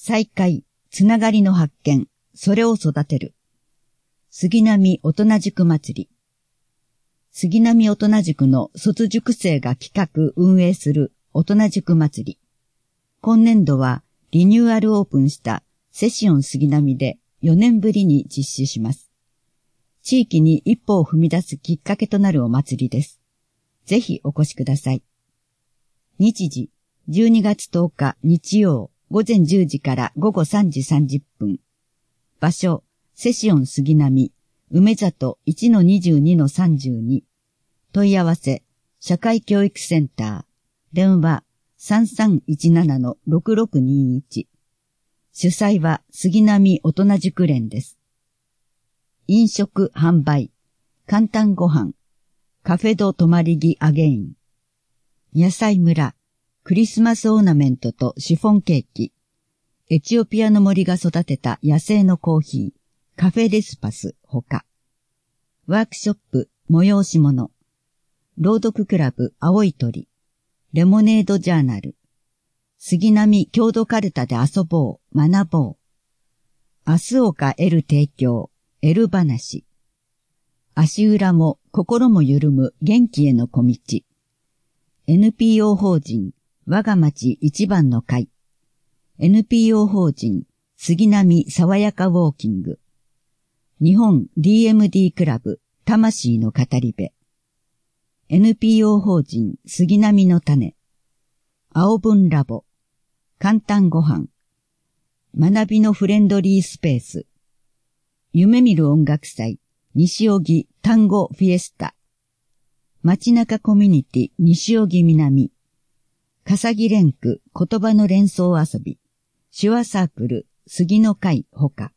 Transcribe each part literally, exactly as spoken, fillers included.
再会、つながりの発見、それを育てる。杉並大人塾祭り。杉並大人塾の卒塾生が企画運営する大人塾祭り。今年度はリニューアルオープンしたセシオン杉並でよねんぶりに実施します。地域に一歩を踏み出すきっかけとなるお祭りです。ぜひお越しください。日時、じゅうにがつとおか日曜午前じゅうじから午後さんじさんじゅっぷん。場所、セシオン杉並、梅里 いちのにじゅうにのさんじゅうに。問い合わせ、社会教育センター。電話、さんさんいちななのろくろくにいち。主催は杉並大人塾連です。飲食販売、簡単ご飯、カフェド泊まりぎアゲイン。野菜村、クリスマスオーナメントとシフォンケーキ。エチオピアの森が育てた野生のコーヒー、カフェレスパスほか。ワークショップ、催し物。朗読クラブ、青い鳥。レモネードジャーナル。杉並郷土カルタで遊ぼう、学ぼう。明日岡得る提供、得る話。足裏も心も緩む元気への小道。エヌピーオー 法人、我が町一番の会。エヌピーオー 法人、杉並爽やかウォーキング。日本 ディーエムディー クラブ、魂の語り部。エヌピーオー 法人、杉並の種。青文ラボ。簡単ご飯。学びのフレンドリースペース。夢見る音楽祭、西荻単語フィエスタ。街中コミュニティ西荻南。笠木連区言葉の連想遊び。手話サークル杉の会ほか。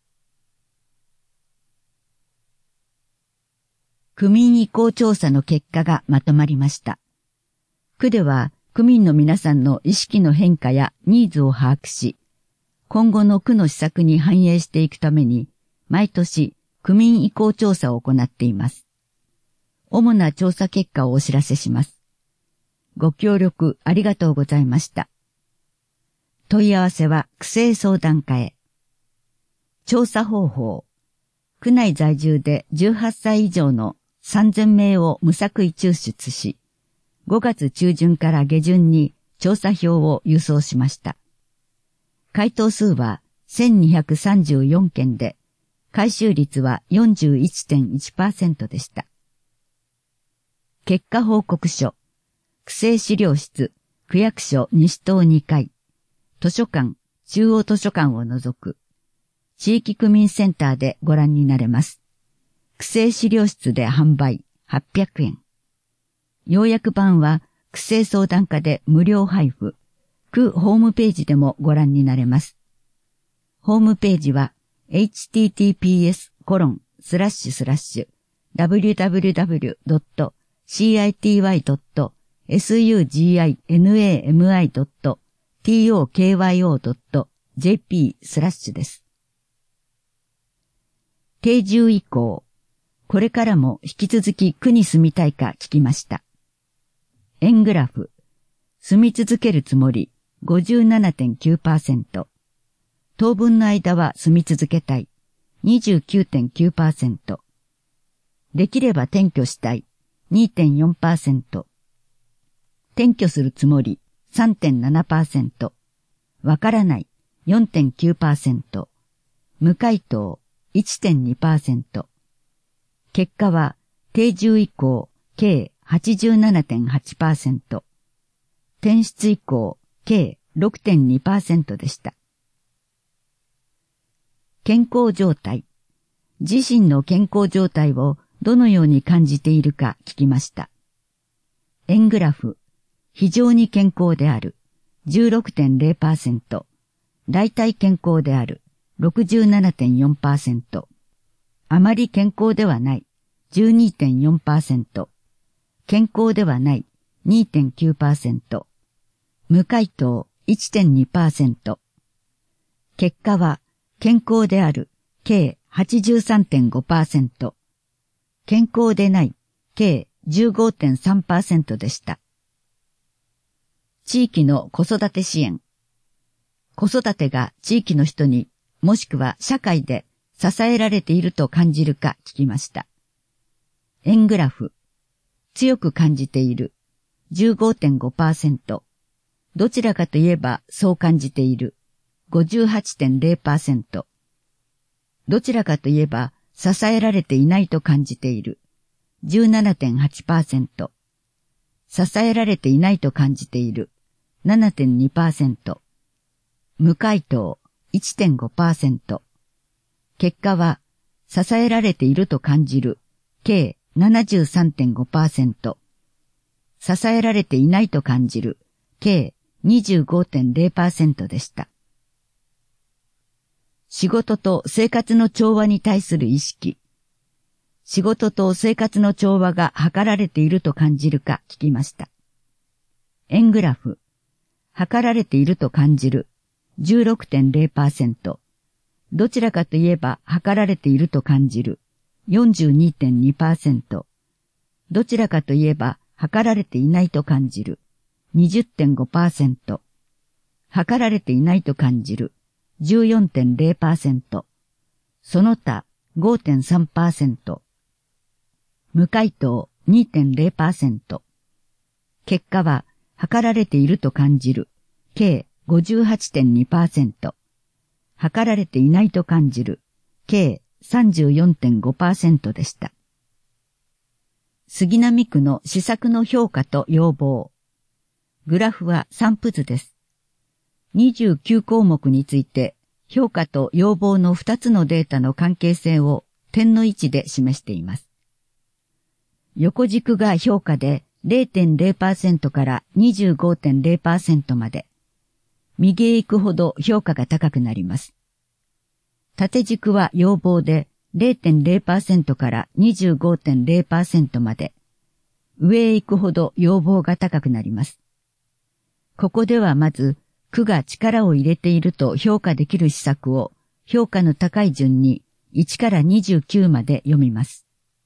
区民意向調査の結果がまとまりました。区では区民の皆さんの意識の変化やニーズを把握し、今後の区の施策に反映していくために、毎年区民意向調査を行っています。主な調査結果をお知らせします。ご協力ありがとうございました。問い合わせは区政相談課へ。調査方法。区内在住でじゅうはっさい以上のさんぜんめいを無作為抽出し、ごがつちゅうじゅんから下旬に調査票を郵送しました。回答数はせんにひゃくさんじゅうよんけんで、回収率は よんじゅういってんいちパーセント でした。結果報告書。区政資料室、区役所西棟にかい、図書館、中央図書館を除く、地域区民センターでご覧になれます。区政資料室で販売はっぴゃくえん。要約版は区政相談課で無料配布、区ホームページでもご覧になれます。ホームページは エイチティーティーピーエスコロンスラッシュスラッシュダブリューダブリューダブリュードットシーアイティーワイドットエスユージーアイエヌエーエムアイドットティーオーケーワイオードットジェーピースラッシュです。定住以降、これからも引き続き区に住みたいか聞きました。円グラフ、住み続けるつもり ごじゅうななてんきゅうパーセント、当分の間は住み続けたい にじゅうきゅうてんきゅうパーセント、できれば転居したい にてんよんパーセント、転居するつもり さんてんななパーセント、わからない よんてんきゅうパーセント、無回答 いってんにパーセント、結果は定住以降計 はちじゅうななてんはちパーセント、転出以降計 ろくてんにパーセント でした。健康状態。自身の健康状態をどのように感じているか聞きました。円グラフ。非常に健康である じゅうろくてんゼロパーセント、大体健康である ろくじゅうななてんよんパーセント、あまり健康ではない じゅうにてんよんパーセント、健康ではない にてんきゅうパーセント、無回答 いってんにパーセント、結果は健康である計 はちじゅうさんてんごパーセント、健康でない計 じゅうごてんさんパーセント でした。地域の子育て支援。 子育てが地域の人にもしくは社会で支えられていると感じるか聞きました。円グラフ、強く感じている じゅうごてんごパーセント、どちらかといえばそう感じている ごじゅうはちてんゼロパーセント、どちらかといえば支えられていないと感じている じゅうななてんはちパーセント、支えられていないと感じている ななてんにパーセント、無回答 いってんごパーセント、結果は支えられていると感じる計 ななじゅうさんてんごパーセント、支えられていないと感じる計 にじゅうごてんゼロパーセント でした。仕事と生活の調和に対する意識。仕事と生活の調和が図られていると感じるか聞きました。円グラフ。図られていると感じる じゅうろくてんゼロパーセント。どちらかといえば図られていると感じる よんじゅうにてんにパーセント。どちらかといえば図られていないと感じる にじゅってんごパーセント。図られていないと感じる じゅうよんてんゼロパーセント。その他 ごてんさんパーセント。無回答 にてんゼロパーセント。結果は図られていると感じる計 ごじゅうはちてんにパーセント。図られていないと感じる計 さんじゅうよんてんごパーセント でした。杉並区の施策の評価と要望。グラフは散布図です。にじゅうきゅうこうもくについて評価と要望のふたつのデータの関係性を点の位置で示しています。横軸が評価で ゼロてんゼロパーセント から にじゅうごてんゼロパーセント まで。右へ行くほど評価が高くなります。縦軸は要望で ゼロてんゼロパーセント から にじゅうごてんゼロパーセント まで。上へ行くほど要望が高くなります。ここではまず、区が力を入れていると評価できる施策を評価の高い順にいちからにじゅうきゅうまで読みます。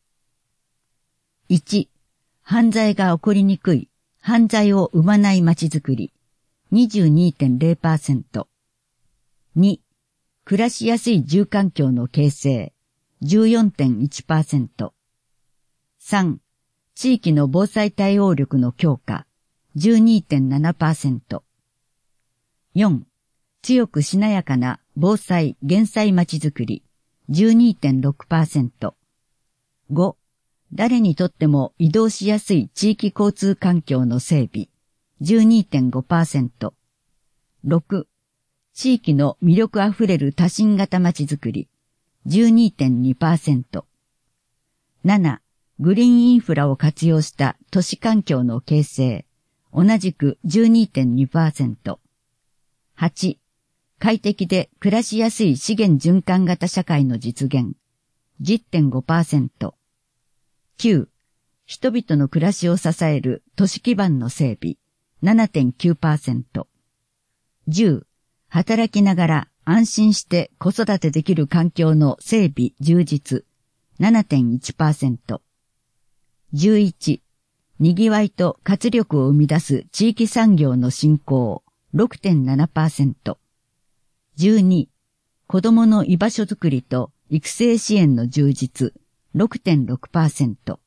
いち、犯罪が起こりにくい、犯罪を生まない街づくり、にじゅうにてんゼロパーセント。に、暮らしやすい住環境の形成、じゅうよんてんいちパーセント。さん、地域の防災対応力の強化、じゅうにてんななパーセント。よん、強くしなやかな防災・減災まちづくり、じゅうにてんろくパーセント。ご、誰にとっても移動しやすい地域交通環境の整備、じゅうにてんごパーセント。ろく、地域の魅力あふれる多神型まちづくり、じゅうにてんにパーセント。なな、グリーンインフラを活用した都市環境の形成、同じく じゅうにてんにパーセント。はち、快適で暮らしやすい資源循環型社会の実現、じゅってんごパーセント。きゅう、人々の暮らしを支える都市基盤の整備、ななてんきゅうパーセント。じゅう、働きながら安心して子育てできる環境の整備充実、ななてんいちパーセント。じゅういち、にぎわいと活力を生み出す地域産業の振興、ろくてんななパーセント。じゅうに、子どもの居場所づくりと育成支援の充実、ろくてんろくパーセント。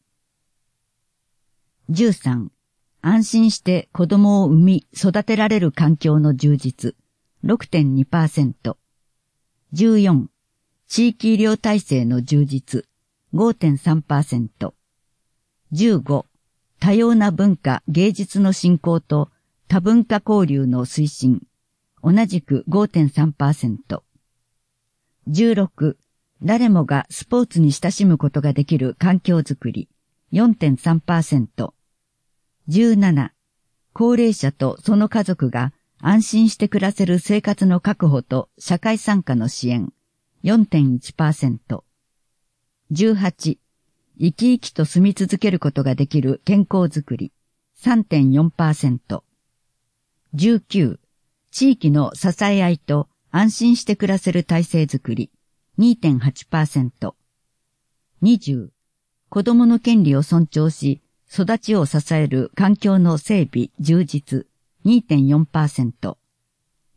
じゅうさん、安心して子供を産み育てられる環境の充実、ろくてんにパーセント。じゅうよん、地域医療体制の充実、ごてんさんパーセント。じゅうご、多様な文化芸術の振興と多文化交流の推進、同じく ごてんさんパーセント。じゅうろく、誰もがスポーツに親しむことができる環境づくり、よんてんさんパーセント。じゅうなな、高齢者とその家族が安心して暮らせる生活の確保と社会参加の支援、よんてんいちパーセント。じゅうはち、生き生きと住み続けることができる健康づくり、さんてんよんパーセント。じゅうきゅう、地域の支え合いと安心して暮らせる体制づくり、にてんはちパーセント。にじゅう、子供の権利を尊重し、育ちを支える環境の整備、充実、にてんよんパーセント。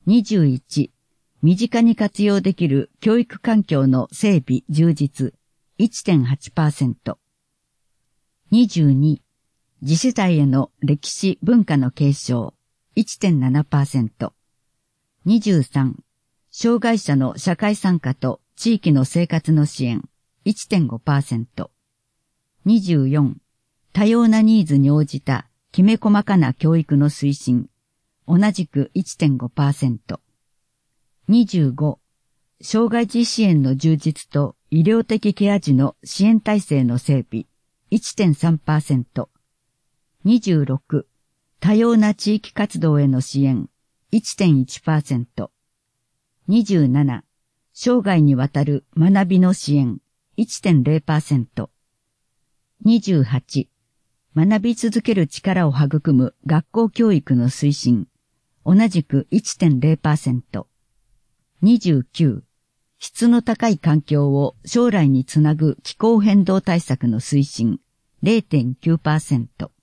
にじゅういち、身近に活用できる教育環境の整備充実 いってんはちパーセント。にじゅうに、次世代への歴史文化の継承 いってんななパーセント。にじゅうさん、障害者の社会参加と地域の生活の支援 いってんごパーセント。にじゅうよん、多様なニーズに応じたきめ細かな教育の推進、同じく いってんごパーセント。にじゅうご、障害児支援の充実と医療的ケア児の支援体制の整備、いってんさんパーセント。にじゅうろく、多様な地域活動への支援、いってんいちパーセント。にじゅうなな、生涯にわたる学びの支援、いってんゼロパーセント。にじゅうはち、学び続ける力を育む学校教育の推進、同じく いってんゼロパーセント。にじゅうきゅう、質の高い環境を将来につなぐ気候変動対策の推進 ゼロてんきゅうパーセント。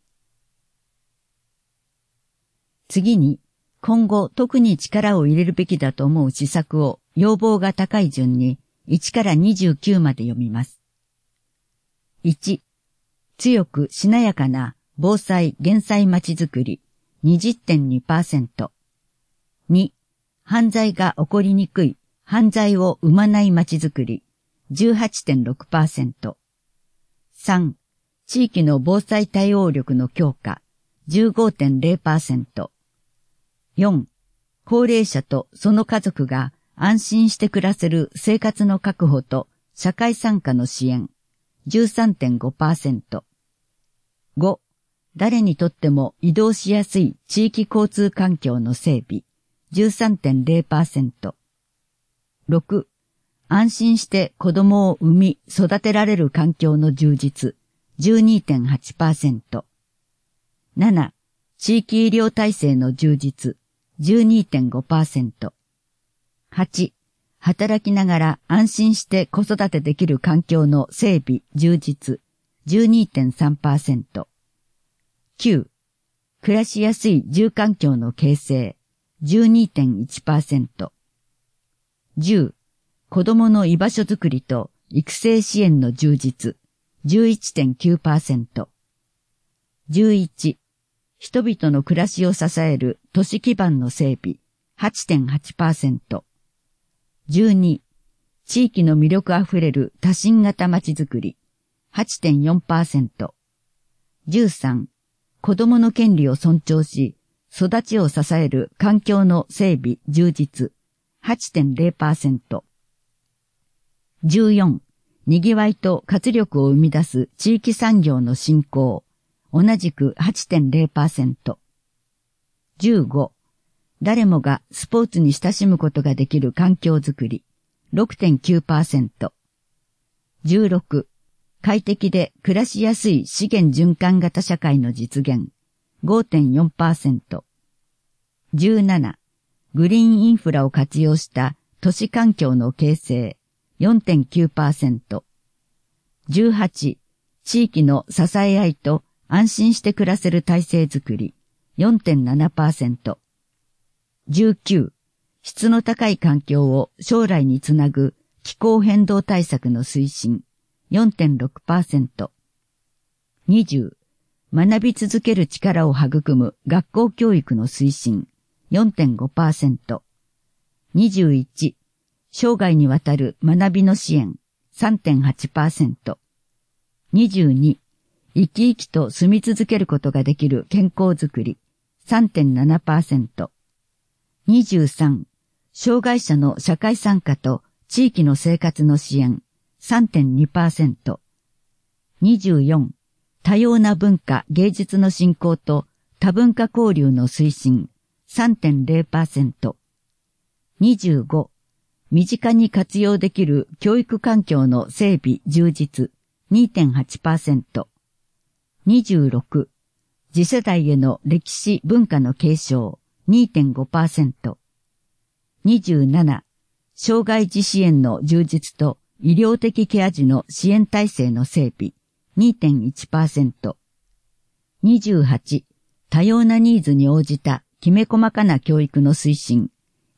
次に、今後特に力を入れるべきだと思う施策を要望が高い順にいちからにじゅうきゅうまで読みます。いち、強くしなやかな防災・減災まちづくり にじゅってんにパーセント。に、犯罪が起こりにくい犯罪を生まないまちづくり じゅうはちてんろくパーセント。さん、地域の防災対応力の強化 じゅうごてんゼロパーセント。よん、高齢者とその家族が安心して暮らせる生活の確保と社会参加の支援 じゅうさんてんごパーセント。ご、誰にとっても移動しやすい地域交通環境の整備 じゅうさんてんゼロパーセント。ろく、安心して子供を産み育てられる環境の充実 じゅうにてんはちパーセント。なな、地域医療体制の充実 じゅうにてんごパーセント。はち、働きながら安心して子育てできる環境の整備充実 じゅうにてんさんパーセント。きゅう、暮らしやすい住環境の形成 じゅうにてんいちパーセント。じゅう、子供の居場所づくりと育成支援の充実 じゅういちてんきゅうパーセント。じゅういち、人々の暮らしを支える都市基盤の整備 はちてんはちパーセント。じゅうに、地域の魅力あふれる多神型まちづくり はちてんよんパーセント。じゅうさん、子供の権利を尊重し、育ちを支える環境の整備充実 はちてんゼロパーセント。じゅうよん、にぎわいと活力を生み出す地域産業の振興、同じく はちてんゼロパーセント。じゅうご、誰もがスポーツに親しむことができる環境づくり ろくてんきゅうパーセント。じゅうろく、快適で暮らしやすい資源循環型社会の実現 ごてんよんパーセント。じゅうなな、グリーンインフラを活用した都市環境の形成 よんてんきゅうパーセント。じゅうはち、地域の支え合いと安心して暮らせる体制づくり よんてんななパーセント。じゅうきゅう、質の高い環境を将来につなぐ気候変動対策の推進 よんてんろくパーセント。にじゅう、学び続ける力を育む学校教育の推進 よんてんごパーセント。にじゅういち、生涯にわたる学びの支援 さんてんはちパーセント。にじゅうに、生き生きと住み続けることができる健康づくり さんてんななパーセント。にじゅうさん、障害者の社会参加と地域の生活の支援 さんてんにパーセント。にじゅうよん、多様な文化芸術の振興と多文化交流の推進 さんてんゼロパーセント。にじゅうご、身近に活用できる教育環境の整備充実 にてんはちパーセント。にじゅうろく、次世代への歴史文化の継承 にてんごパーセント。にじゅうなな、障害児支援の充実と医療的ケア児の支援体制の整備 にてんいちパーセント。にじゅうはち、多様なニーズに応じたきめ細かな教育の推進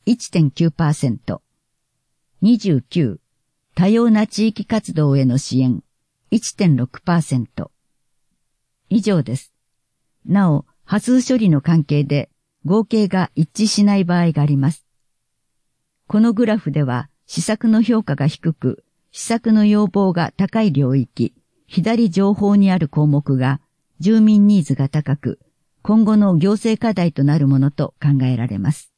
いってんきゅうパーセント。にじゅうきゅう、多様な地域活動への支援、いってんろくパーセント。以上です。なお、波数処理の関係で合計が一致しない場合があります。このグラフでは、施策の評価が低く、施策の要望が高い領域、左上方にある項目が、住民ニーズが高く、今後の行政課題となるものと考えられます。